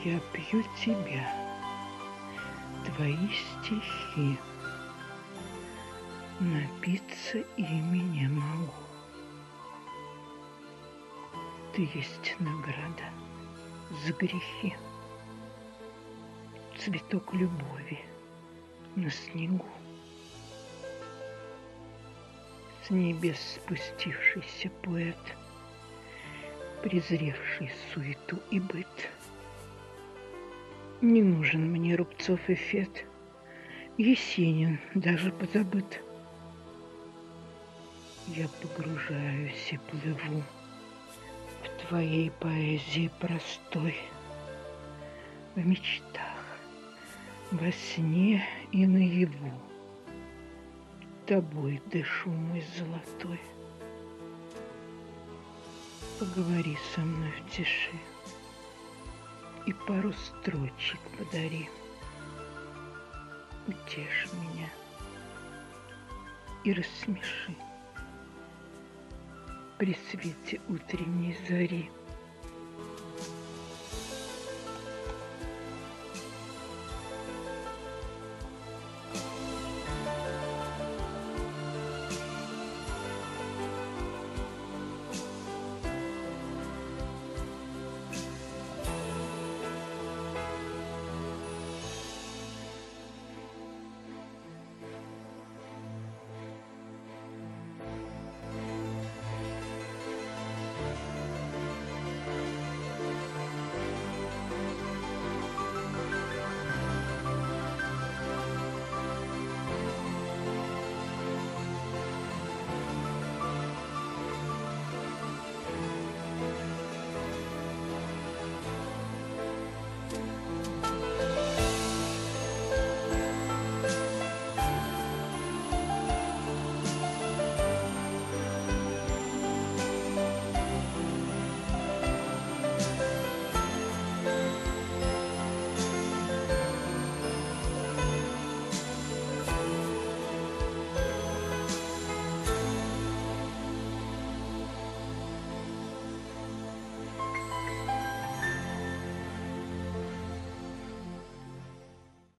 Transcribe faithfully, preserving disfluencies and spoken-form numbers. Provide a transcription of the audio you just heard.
Я пью тебя, твои стихи, напиться ими не могу. Ты есть награда за грехи, цветок любови на снегу. С небес спустившийся поэт, презревший суету и быт. Не нужен мне Рубцов и Фет, Есенин даже позабыт. Я погружаюсь и плыву в твоей поэзии простой, в мечтах, во сне и наяву. Тобой дышу, мой золотой. Поговори со мной в тиши и пару строчек подари. Утешь меня и рассмеши при свете утренней зари.